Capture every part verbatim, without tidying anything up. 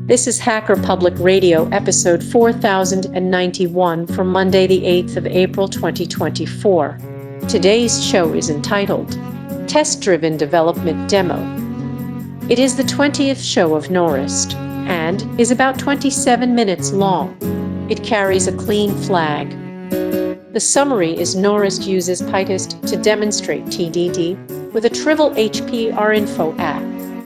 This is Hacker Public Radio, episode four thousand ninety-one from Monday, the eighth of April, twenty twenty-four. Today's show is entitled Test-Driven Development Demo. It is the twentieth show of Norist and is about twenty-seven minutes long. It carries a clean flag. The summary is Norist uses PyTest to demonstrate T D D with a trivial H P R info app.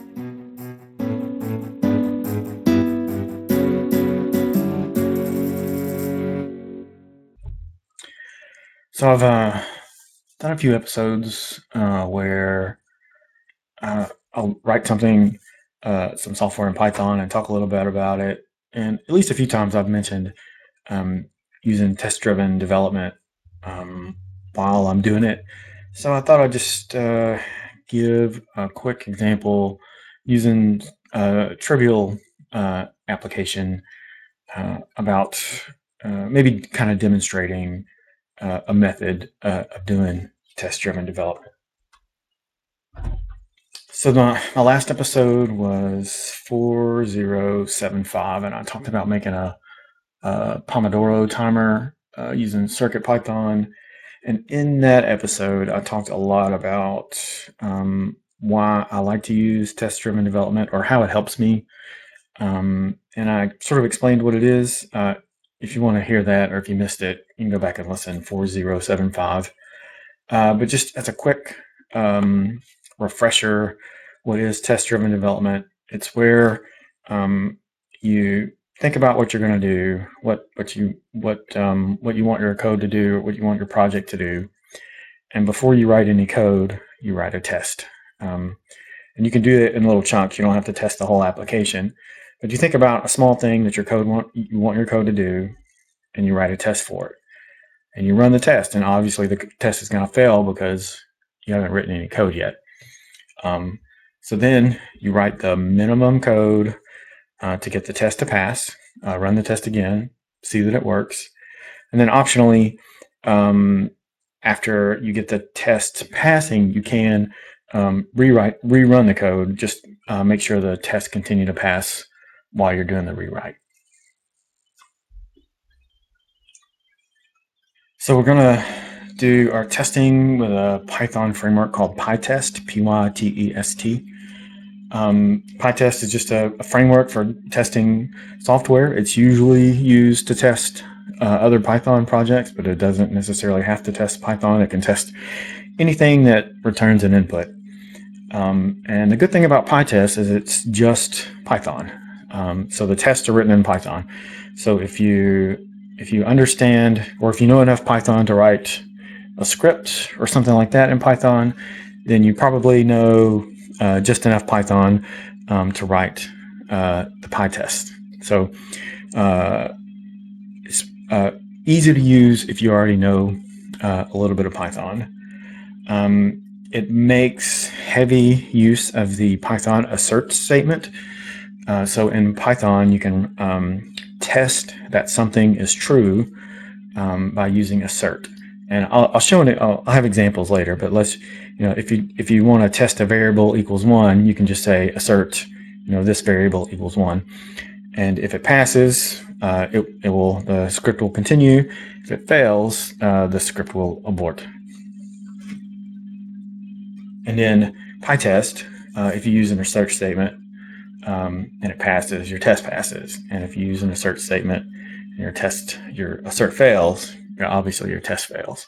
So I've uh, done a few episodes uh, where uh, I'll write something, uh, some software in Python, and talk a little bit about it. And at least a few times I've mentioned um, using test-driven development um, while I'm doing it. So I thought I'd just uh, give a quick example using a trivial uh, application uh, about uh, maybe kind of demonstrating Uh, a method uh, of doing test-driven development. So the, my last episode was four zero seven five, and I talked about making a, a Pomodoro timer uh, using CircuitPython. And in that episode, I talked a lot about um, why I like to use test-driven development or how it helps me. Um, and I sort of explained what it is. Uh, If you want to hear that, or if you missed it, you can go back and listen, four zero seven five. Uh, but just as a quick um, refresher, what is test-driven development? It's where um, you think about what you're going to do, what what you what um, what you want your code to do, what you want your project to do, and before you write any code, you write a test. Um, and you can do it in little chunks. You don't have to test the whole application. But you think about a small thing that your code want you want your code to do, and you write a test for it, and you run the test. And obviously, the test is going to fail because you haven't written any code yet. Um, so then you write the minimum code uh, to get the test to pass. Uh, run the test again, see that it works, and then optionally, um, after you get the test passing, you can um, rewrite, rerun the code. Just uh, make sure the tests continue to pass while you're doing the rewrite. So we're going to do our testing with a Python framework called PyTest, P Y T E S T. Um, PyTest is just a, a framework for testing software. It's usually used to test uh, other Python projects, but it doesn't necessarily have to test Python. It can test anything that returns an input. Um, and the good thing about PyTest is it's just Python. Um, so the tests are written in Python. So if you if you understand, or if you know enough Python to write a script or something like that in Python, then you probably know uh, just enough Python um, to write uh, the PyTest. So uh, it's uh, easy to use if you already know uh, a little bit of Python. Um, it makes heavy use of the Python assert statement. Uh, so in Python, you can um, test that something is true um, by using assert. And I'll, I'll show it. I'll, I'll have examples later. But let's, you know, if you if you want to test a variable equals one, you can just say assert, you know, this variable equals one. And if it passes, uh, it it will the script will continue. If it fails, uh, the script will abort. And then PyTest, uh, if you use an assert statement, Um, and it passes, your test passes. And if you use an assert statement and your test, your assert fails, obviously your test fails.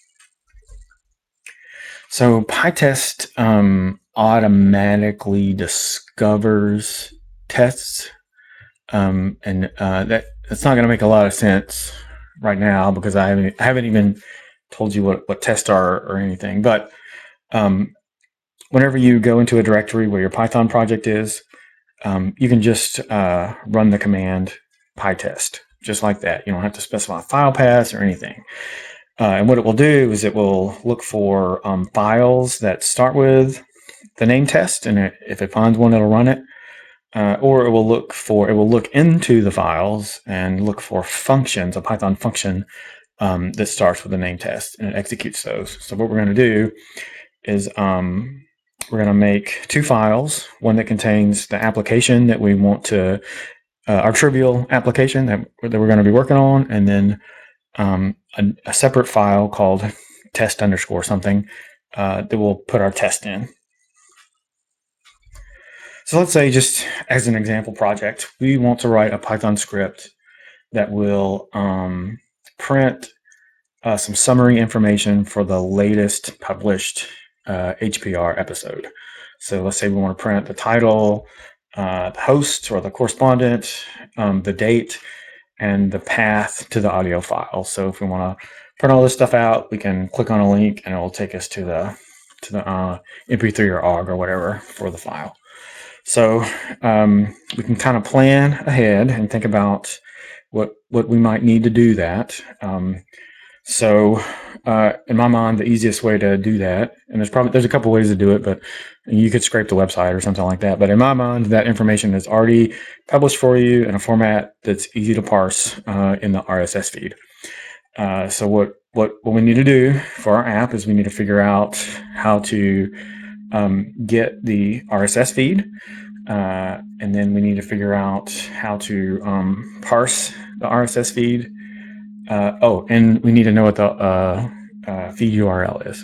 So PyTest um, automatically discovers tests, um, and uh, that that's not going to make a lot of sense right now because I haven't I haven't even told you what what tests are or anything. But um, whenever you go into a directory where your Python project is, Um, you can just uh, run the command PyTest, just like that. You don't have to specify a file path or anything. Uh, and what it will do is it will look for um, files that start with the name test, and it, if it finds one, it'll run it. Uh, or it will look for it will look into the files and look for functions, a Python function um, that starts with the name test, and it executes those. So what we're going to do is um, we're going to make two files, one that contains the application that we want to uh, our trivial application that, that we're going to be working on, and then um, a, a separate file called test underscore something uh, that we'll put our test in. So let's say, just as an example project, we want to write a Python script that will um, print uh, some summary information for the latest published uh, H P R episode. So let's say we want to print the title, uh, the host or the correspondent, um, the date, and the path to the audio file. So if we want to print all this stuff out, we can click on a link and it will take us to the to the uh, M P three or O G or whatever for the file. So um, we can kind of plan ahead and think about what what we might need to do that. Um, so uh, in my mind, the easiest way to do that, and there's probably there's a couple ways to do it, but you could scrape the website or something like that. But in my mind, that information is already published for you in a format that's easy to parse uh, in the R S S feed. Uh, so what what what we need to do for our app is we need to figure out how to um, get the R S S feed, uh, and then we need to figure out how to um, parse the R S S feed. Uh, oh, and we need to know what the uh, uh, feed U R L is.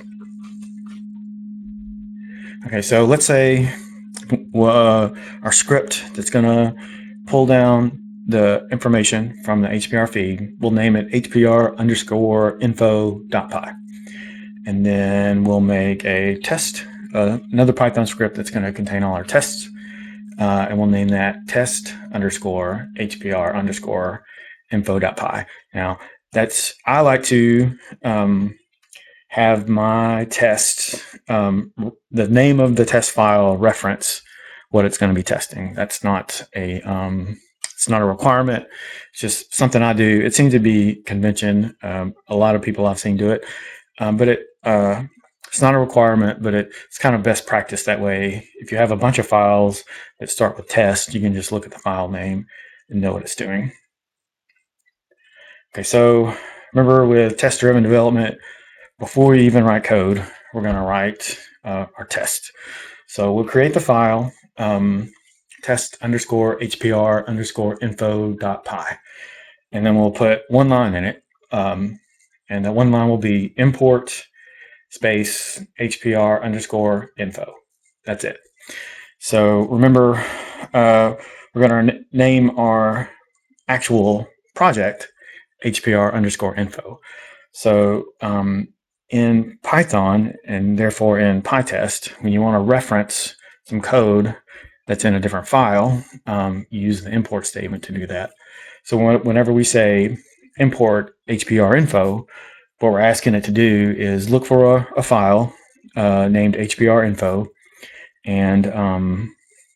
Okay, so let's say uh, our script that's going to pull down the information from the H P R feed, we'll name it H P R underscore info.py. And then we'll make a test, uh, another Python script that's going to contain all our tests. Uh, and we'll name that test underscore H P R underscore info.py. Now, that's, I like to um, have my test, um, the name of the test file reference what it's going to be testing. That's not a, um, it's not a requirement. It's just something I do. It seems to be convention. Um, a lot of people I've seen do it, um, but it, uh, it's not a requirement, but it, it's kind of best practice that way. If you have a bunch of files that start with test, you can just look at the file name and know what it's doing. Okay, so remember with test-driven development, before we even write code, we're going to write uh, our test. So we'll create the file, um, test underscore hpr underscore info.py, and then we'll put one line in it, um, and that one line will be import space hpr underscore info. That's it. So remember, uh, we're going to name our actual project hpr underscore info. So um, in Python, and therefore in PyTest, when you want to reference some code that's in a different file, um, you use the import statement to do that. So whenever we say import hpr info, what we're asking it to do is look for a, a file uh, named hpr info, and um,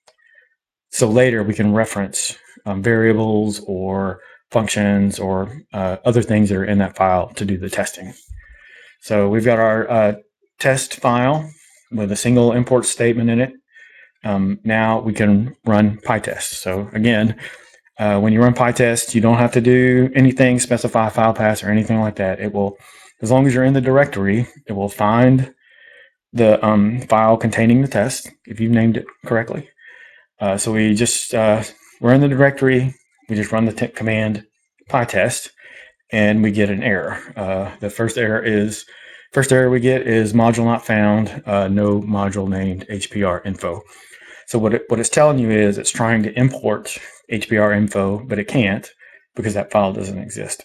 so later we can reference um, variables or functions or uh, other things that are in that file to do the testing. So we've got our uh, test file with a single import statement in it. Um, now we can run PyTest. So again, uh, when you run PyTest, you don't have to do anything, specify file paths or anything like that. It will, as long as you're in the directory, it will find the um, file containing the test if you've named it correctly. Uh, so we just, uh, we're in the directory, we just run the t command PyTest, and we get an error. Uh, the first error is, first error we get is module not found, uh, no module named hpr info. So what it, what it's telling you is it's trying to import hpr info, but it can't because that file doesn't exist.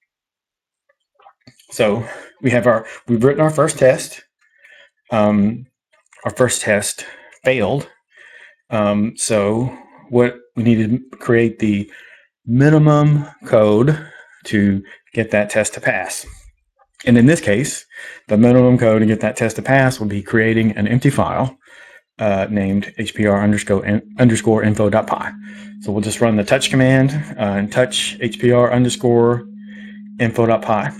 So we have our, we've written our first test. Um, our first test failed. Um, so what we need to create the minimum code to get that test to pass. And in this case, the minimum code to get that test to pass will be creating an empty file uh, named hpr underscore, underscore info.py. So we'll just run the touch command uh, and touch hpr underscore info.py.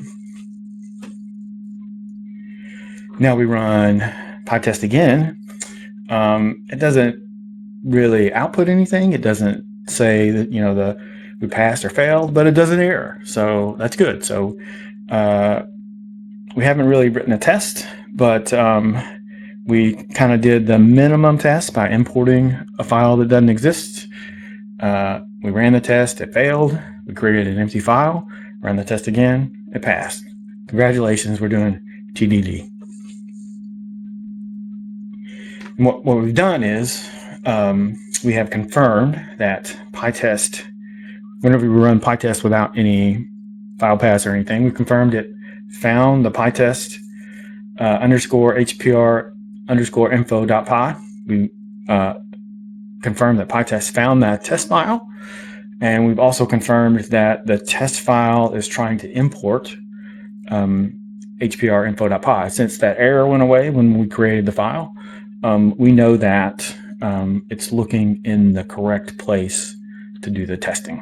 Now we run PyTest again. Um, it doesn't really output anything. It doesn't say that, you know, the we passed or failed, but it does an error. So that's good. So uh, we haven't really written a test, but um, we kind of did the minimum test by importing a file that doesn't exist. Uh, we ran the test, it failed. We created an empty file, ran the test again, it passed. Congratulations, we're doing T D D. And what, what we've done is um, we have confirmed that PyTest, whenever we run PyTest without any file pass or anything, we confirmed it found the PyTest uh, underscore HPR underscore info dot py. We uh, confirmed that PyTest found that test file. And we've also confirmed that the test file is trying to import um, H P R info dot py. Since that error went away when we created the file, um, we know that um, it's looking in the correct place to do the testing.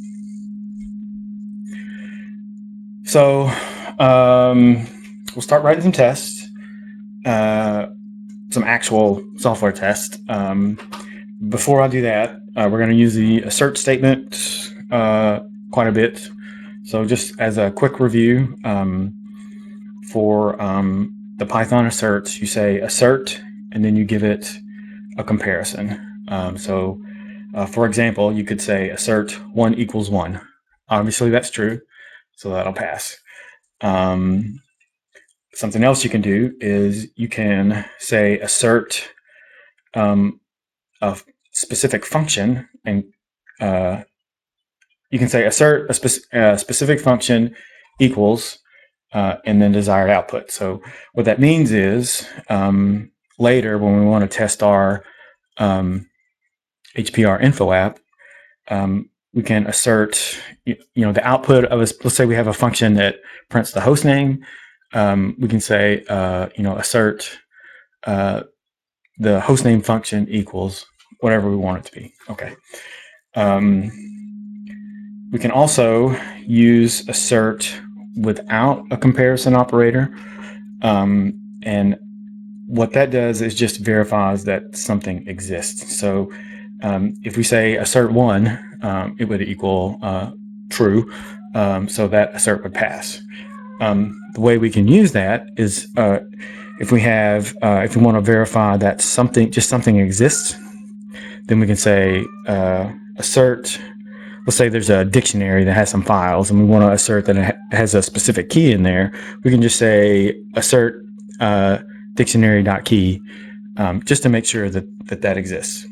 So um, we'll start writing some tests, uh, some actual software tests. Um, before I do that, uh, we're going to use the assert statement uh, quite a bit. So just as a quick review, um, for um, the Python asserts, you say assert, and then you give it a comparison. Um, so uh, for example, you could say assert one equals one. Obviously that's true, so that'll pass. Um, something else you can do is you can say assert um, a specific function, and uh, you can say assert a, spe a specific function equals uh, and then desired output. So what that means is um, later when we want to test our um, H P R info app, um, we can assert you, you know the output of a, let's say we have a function that prints the host name. Um, we can say uh, you know assert uh, the hostname function equals whatever we want it to be. Okay. Um, we can also use assert without a comparison operator. Um, and what that does is just verifies that something exists. So um, if we say assert one, um, it would equal uh, true. Um, so that assert would pass. Um, the way we can use that is uh, if we have, uh, if we want to verify that something, just something exists, then we can say uh, assert. Let's say there's a dictionary that has some files, and we want to assert that it has a specific key in there. We can just say assert uh, dictionary.key um, just to make sure that that, that exists.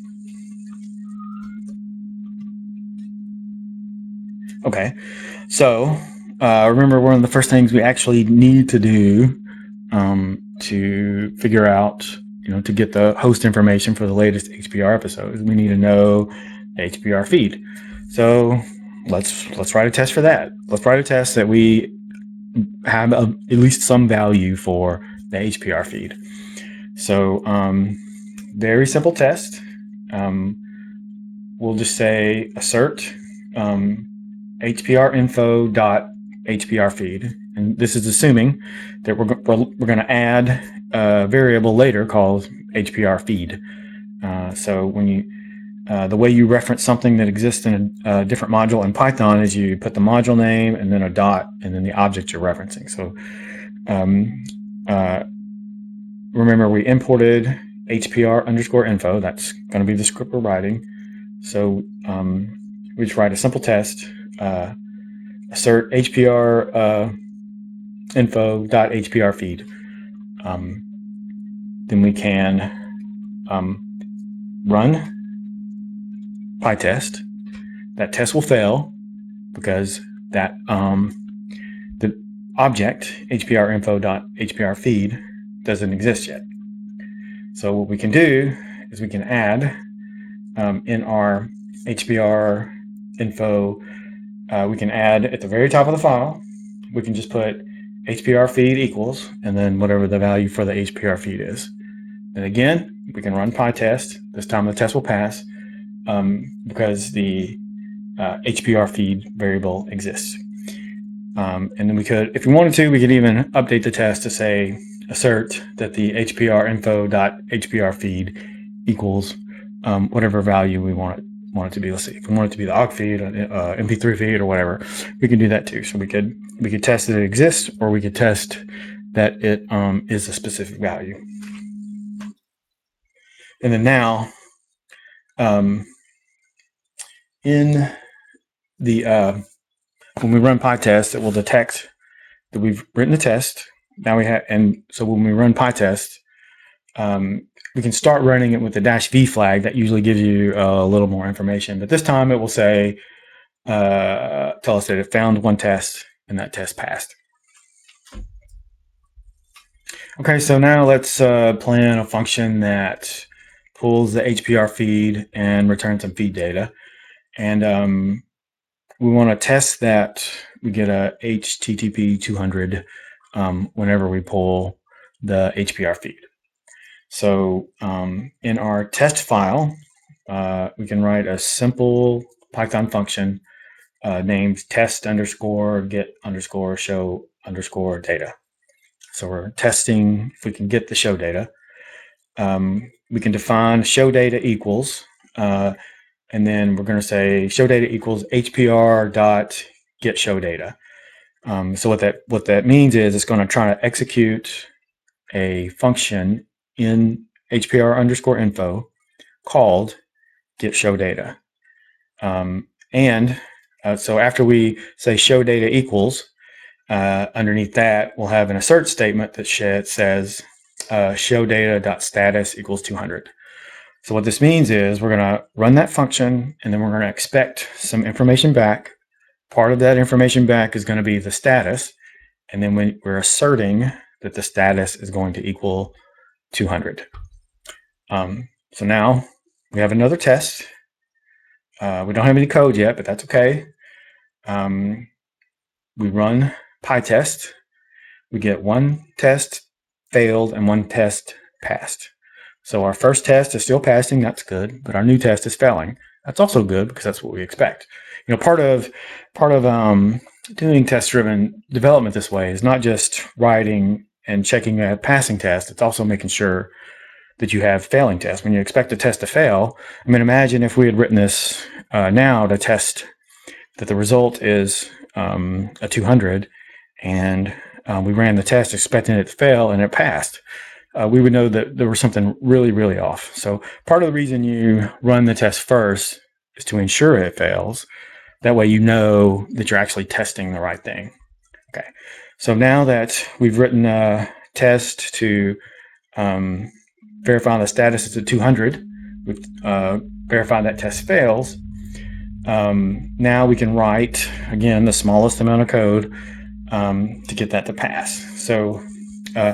Okay, so uh, remember, one of the first things we actually need to do um, to figure out, you know, to get the host information for the latest H P R episodes, we need to know the H P R feed. So let's let's write a test for that. Let's write a test that we have a, at least some value for the H P R feed. So um, very simple test. Um, we'll just say assert um, H P R info dot H P R feed, and this is assuming that we're we're, we're going to add a variable later called H P R feed. Uh, so when you Uh, the way you reference something that exists in a, a different module in Python is you put the module name and then a dot and then the object you're referencing. So um, uh, remember, we imported H P R underscore info. That's going to be the script we're writing. So um, we just write a simple test, uh, assert H P R uh, info dot H P R feed. Um, then we can um, run PyTest. That test will fail because that um, the object H P R info dot H P R feed doesn't exist yet. So what we can do is we can add um, in our H P R info, uh, we can add at the very top of the file, we can just put H P R feed equals and then whatever the value for the H P R feed is. And again, we can run PyTest. This time the test will pass. Um, because the uh, H P R feed variable exists. Um, and then we could, if we wanted to, we could even update the test to say assert that the H P R info dot H P R feed equals um, whatever value we want it, want it to be. Let's see, if we want it to be the O G feed, uh, M P three feed, or whatever, we can do that too. So we could we could test that it exists, or we could test that it um, is a specific value. And then now, um, in the uh, when we run PyTest, it will detect that we've written the test. Now we have, and so when we run PyTest, um, we can start running it with the dash V flag. That usually gives you a little more information, but this time it will say, uh, tell us that it found one test and that test passed. Okay, so now let's uh, plan a function that pulls the H P R feed and returns some feed data. And um, we want to test that we get a H T T P two hundred um, whenever we pull the H P R feed. So um, in our test file, uh, we can write a simple Python function uh, named test underscore get underscore show underscore data. So we're testing if we can get the show data. Um, we can define show data equals, uh, and then we're going to say show data equals H P R dot get show data. Um, so what that what that means is it's going to try to execute a function in H P R underscore info called get show data. Um, and uh, so after we say show data equals, uh, underneath that we'll have an assert statement that says uh, show data dot status equals two hundred. So what this means is we're going to run that function, and then we're going to expect some information back. Part of that information back is going to be the status, and then when we're asserting that the status is going to equal two hundred. Um, so now we have another test. Uh, we don't have any code yet, but that's okay. Um, we run PyTest. We get one test failed and one test passed. So our first test is still passing, that's good, but our new test is failing. That's also good because that's what we expect. You know, part of part of um, doing test-driven development this way is not just writing and checking a passing test, it's also making sure that you have failing tests. When you expect a test to fail, I mean, imagine if we had written this uh, now to test that the result is um, a two hundred, and uh, we ran the test expecting it to fail and it passed. Uh, we would know that there was something really, really off. So part of the reason you run the test first is to ensure it fails. That way you know that you're actually testing the right thing. Okay, so now that we've written a test to um, verify the status is at two hundred, we've uh, verified that test fails. Um, now we can write, again, the smallest amount of code um, to get that to pass. So uh,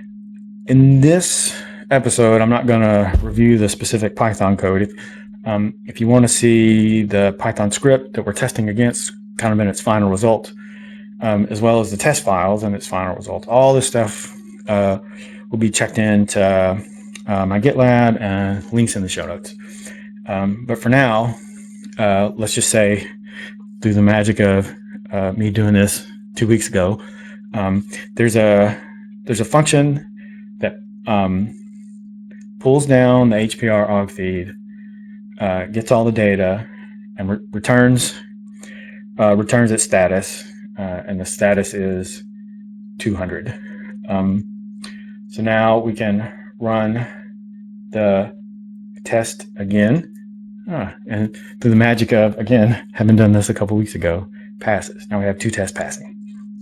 in this episode, I'm not going to review the specific Python code. If, um, if you want to see the Python script that we're testing against, kind of in its final result, um, as well as the test files and its final result, all this stuff uh, will be checked into uh, my GitLab and links in the show notes. Um, but for now, uh, let's just say through the magic of uh, me doing this two weeks ago, um, there's a there's a function that um, pulls down the H P R O G feed, uh, gets all the data, and re returns uh, returns its status, uh, and the status is two hundred. Um, so now we can run the test again, ah, and through the magic of, again, having done this a couple weeks ago, passes. Now we have two tests passing.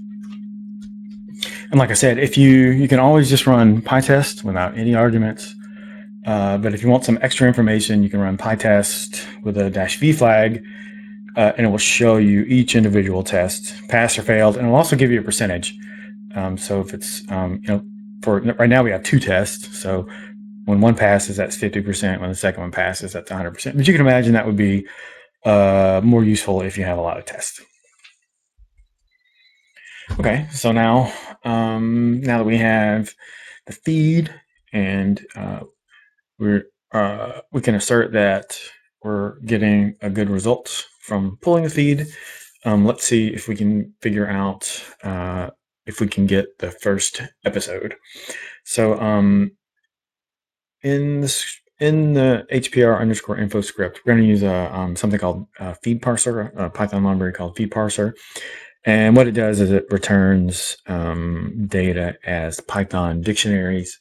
And like I said, if you you can always just run PyTest without any arguments. Uh, but if you want some extra information, you can run PyTest with a dash V flag, uh, and it will show you each individual test, passed or failed, and it will also give you a percentage. Um, so if it's, um, you know, for right now we have two tests. So when one passes, that's fifty percent. When the second one passes, that's one hundred percent. But you can imagine that would be uh, more useful if you have a lot of tests. Okay, so now, um, now that we have the feed and uh, we're uh, we can assert that we're getting a good result from pulling the feed. Um, let's see if we can figure out uh, if we can get the first episode. So um, in this in the H P R underscore info script, we're going to use a um, something called a feed parser, a Python library called feed parser. And what it does is it returns um, data as Python dictionaries.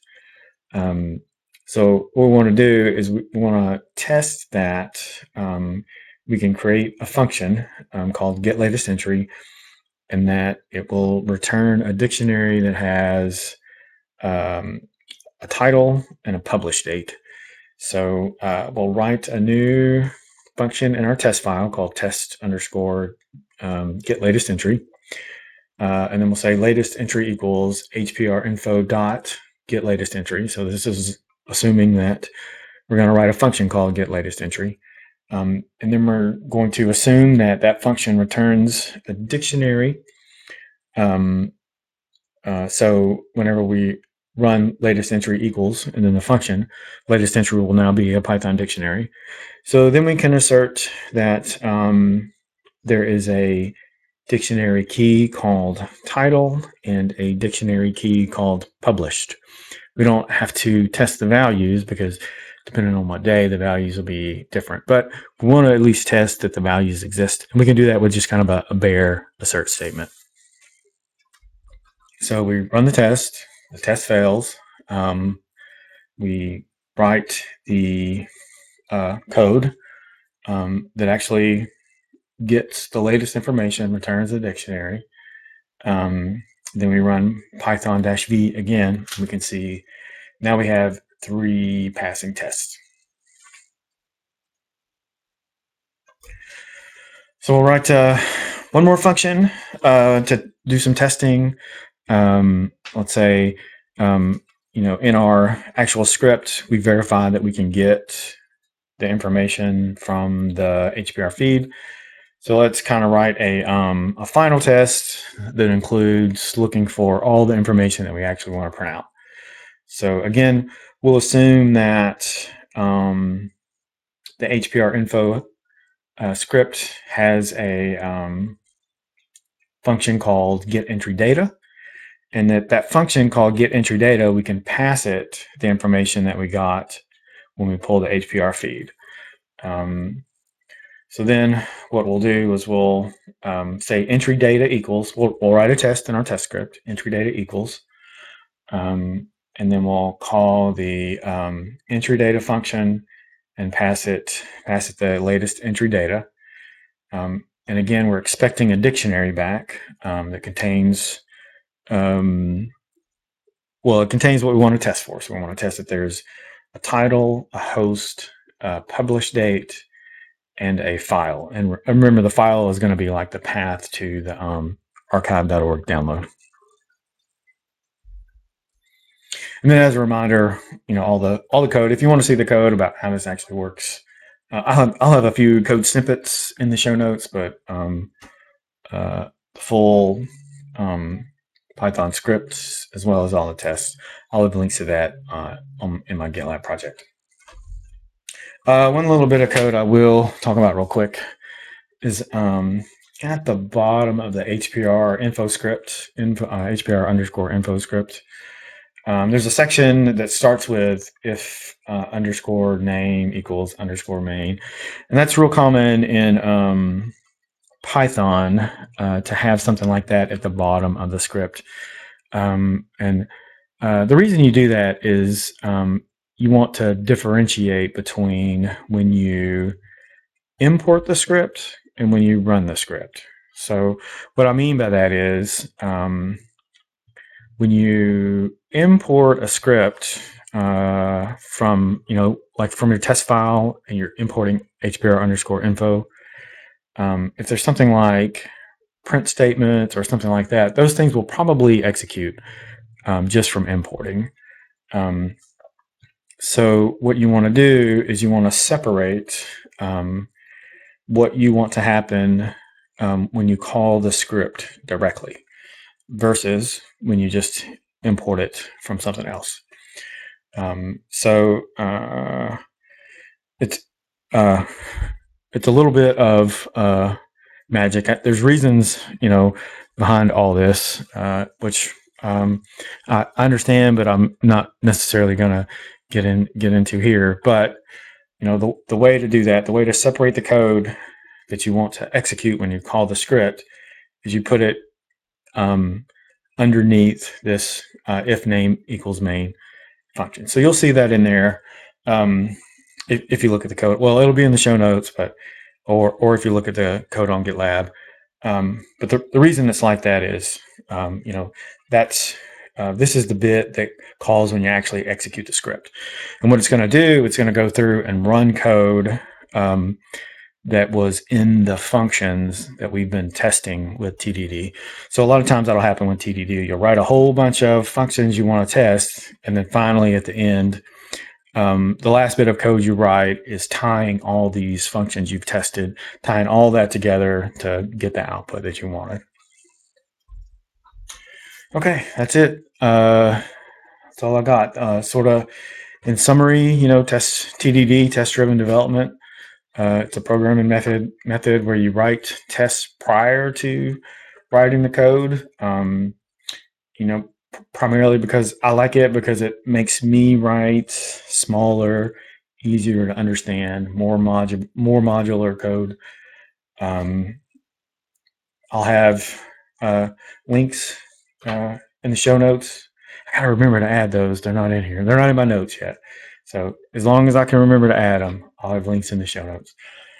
Um, so what we want to do is we want to test that um, we can create a function um, called getLatestEntry, and that it will return a dictionary that has um, a title and a publish date. So uh, we'll write a new function in our test file called test underscore um, getLatestEntry. Uh, and then we'll say latest entry equals hprinfo dot getLatestEntry. So this is assuming that we're going to write a function called getLatestEntry. Um, and then we're going to assume that that function returns a dictionary. Um, uh, so whenever we run latest entry equals and then the function, latest entry will now be a Python dictionary. So then we can assert that um, there is a dictionary key called title and a dictionary key called published. We don't have to test the values because depending on what day, the values will be different. But we want to at least test that the values exist. And we can do that with just kind of a, a bare assert statement. So we run the test, the test fails. Um, we write the uh, code um, that actually gets the latest information, returns the dictionary. Um, then we run python-v again. We can see now we have three passing tests. So we'll write uh, one more function uh, to do some testing. Um, let's say, um, you know, in our actual script, we verify that we can get the information from the H P R feed. So let's kind of write a, um, a final test that includes looking for all the information that we actually want to print out. So again, we'll assume that um, the hprinfo uh, script has a um, function called getEntryData, and that that function called getEntryData, we can pass it the information that we got when we pull the H P R feed. Um, so then what we'll do is we'll um, say entry data equals, we'll, we'll write a test in our test script, entry data equals, um, and then we'll call the um, entry data function and pass it, pass it the latest entry data. Um, and again, we're expecting a dictionary back um, that contains, um, well, it contains what we want to test for. So we want to test that there's a title, a host, a publish date, and a file. And re remember, the file is going to be like the path to the um, archive dot org download. And then as a reminder, you know, all the all the code, if you want to see the code about how this actually works, uh, I'll, have, I'll have a few code snippets in the show notes, but um, uh, the full um, Python scripts, as well as all the tests, I'll have links to that uh, on, in my GitLab project. Uh, one little bit of code I will talk about real quick is um, at the bottom of the H P R info script, info, uh, H P R underscore info script. Um, there's a section that starts with if uh, underscore name equals underscore main. And that's real common in um, Python uh, to have something like that at the bottom of the script. Um, and uh, the reason you do that is um, you want to differentiate between when you import the script and when you run the script. So what I mean by that is um, when you import a script uh, from, you know, like from your test file and you're importing H P R underscore info, um, if there's something like print statements or something like that, those things will probably execute um, just from importing. Um, so what you want to do is you want to separate um, what you want to happen um, when you call the script directly versus when you just import it from something else. Um, so uh, it's uh, it's a little bit of uh, magic. There's reasons, you know, behind all this, uh, which um, I understand, but I'm not necessarily going to get in get into here. But you know, the the way to do that, the way to separate the code that you want to execute when you call the script, is you put it um, underneath this uh, if name equals main function. So you'll see that in there um, if, if you look at the code. Well, it'll be in the show notes, but or or if you look at the code on GitLab. Um, but the, the reason it's like that is, um, you know, that's uh, this is the bit that calls when you actually execute the script. And what it's going to do, it's going to go through and run code um, that was in the functions that we've been testing with T D D. So a lot of times that'll happen with T D D. You'll write a whole bunch of functions you want to test, and then finally at the end, um, the last bit of code you write is tying all these functions you've tested, tying all that together to get the output that you wanted. Okay, that's it. Uh, that's all I got. Uh, sort of in summary, you know, test T D D, test-driven development. Uh, it's a programming method method where you write tests prior to writing the code. Um, you know, primarily because I like it because it makes me write smaller, easier to understand, more modu- more modular code. Um, I'll have uh, links uh, in the show notes. I gotta remember to add those. They're not in here. They're not in my notes yet. So as long as I can remember to add them, I'll have links in the show notes.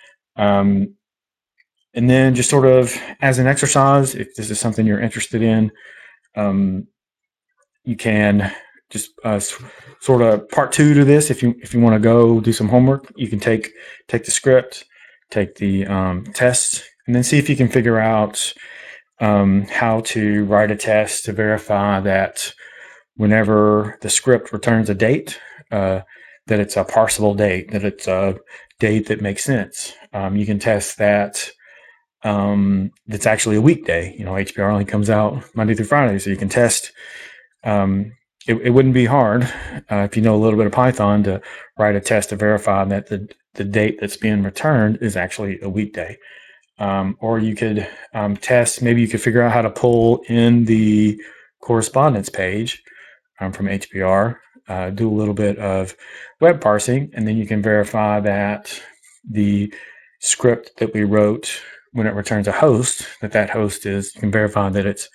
Um, and then just sort of as an exercise, if this is something you're interested in, um, you can just uh, sort of part two to this. If you if you want to go do some homework, you can take take the script, take the um, test, and then see if you can figure out um, how to write a test to verify that whenever the script returns a date, uh, that it's a parsable date, that it's a date that makes sense. Um, you can test that um, that's actually a weekday. You know, H P R only comes out Monday through Friday, so you can test. Um, it, it wouldn't be hard uh, if you know a little bit of Python to write a test to verify that the, the date that's being returned is actually a weekday. Um, or you could um, test, maybe you could figure out how to pull in the correspondence page um, from H P R, uh, do a little bit of web parsing, and then you can verify that the script that we wrote when it returns a host, that that host is, you can verify that it's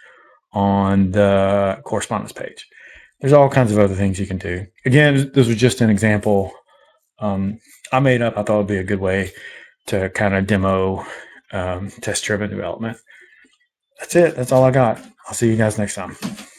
on the correspondence page. There's all kinds of other things you can do. Again, this was just an example um, I made up. I thought it would be a good way to kind of demo um, test-driven development. That's it. That's all I got. I'll see you guys next time.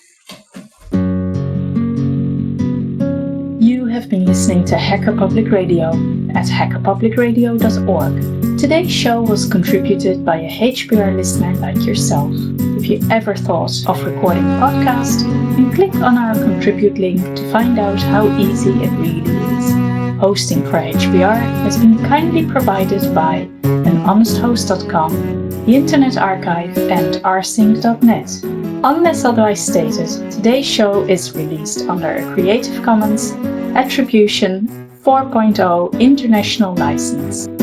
You have been listening to Hacker Public Radio at hacker public radio dot org. Today's show was contributed by a H P R listener like yourself. If you ever thought of recording a podcast, then click on our contribute link to find out how easy it really is. Hosting for H P R has been kindly provided by an honest host dot com, the Internet Archive, and r sync dot net. Unless otherwise stated, today's show is released under a Creative Commons Attribution four point oh International License.